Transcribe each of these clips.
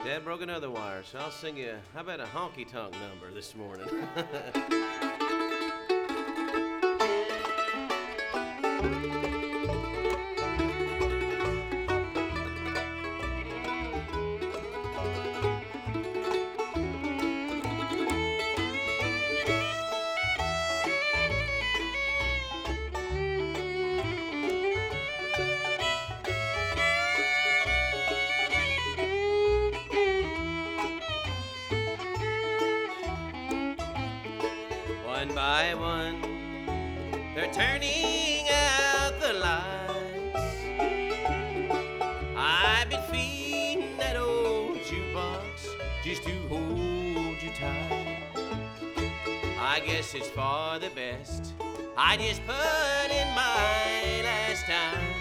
Dad broke another wire, so I'll sing you, how about a honky-tonk number this morning? One by one, they're turning out the lights. I've been feeding that old jukebox just to hold you tight. I guess it's for the best. I just put in my last time.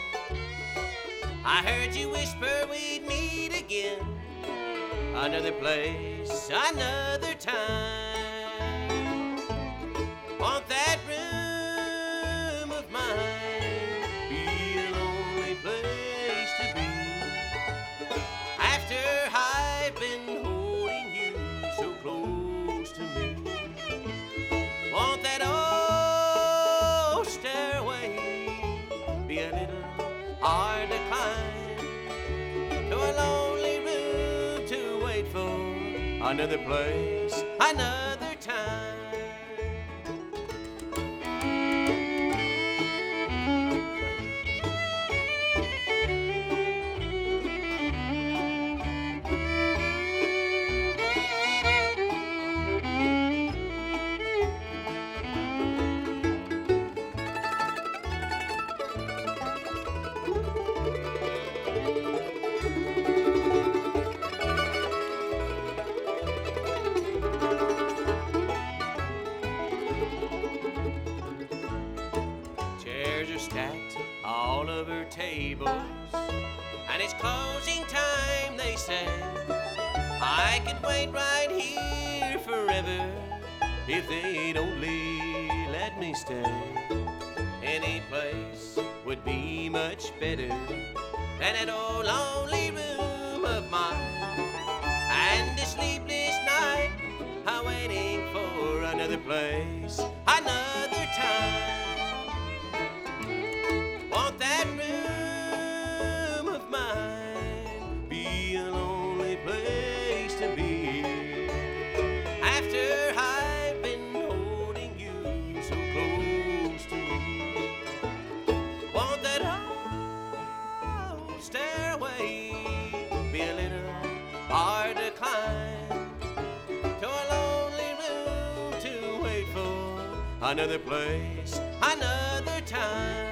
I heard you whisper we'd meet again, another place, another time. Want that room of mine be a lonely place to be, after I've been holding you so close to me. Want that old stairway be a little hard to climb, to a lonely room to wait for another place, another time. Stacked all over tables, and it's closing time, they say. I could wait right here forever if they'd only let me stay. Any place would be much better than that old lonely room of mine, and a sleepless night waiting for another place, another time. Want that room of mine be a lonely place to be, after I've been holding you so close to me. Want that old stairway be a little hard to climb, to a lonely room to wait for another place, another time.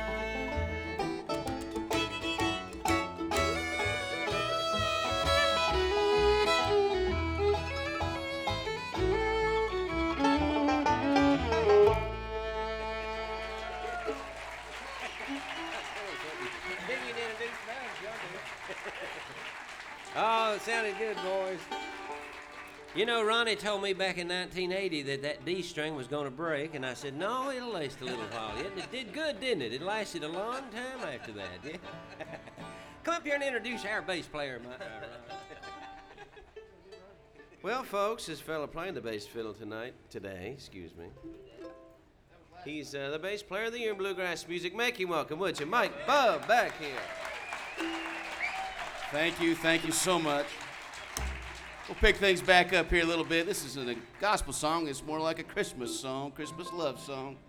Oh, it sounded good, boys. You know, Ronnie told me back in 1980 that D string was going to break, and I said, no, it'll last a little while. It did good, didn't it? It lasted a long time after that, yeah? Come up here and introduce our bass player, Ronnie. Well, folks, this fella playing the bass fiddle today, he's the bass player of the year in bluegrass music. Make him welcome, would you? Mike Bub back here. Thank you so much. We'll pick things back up here a little bit. This isn't a gospel song. It's more like a Christmas song, Christmas love song.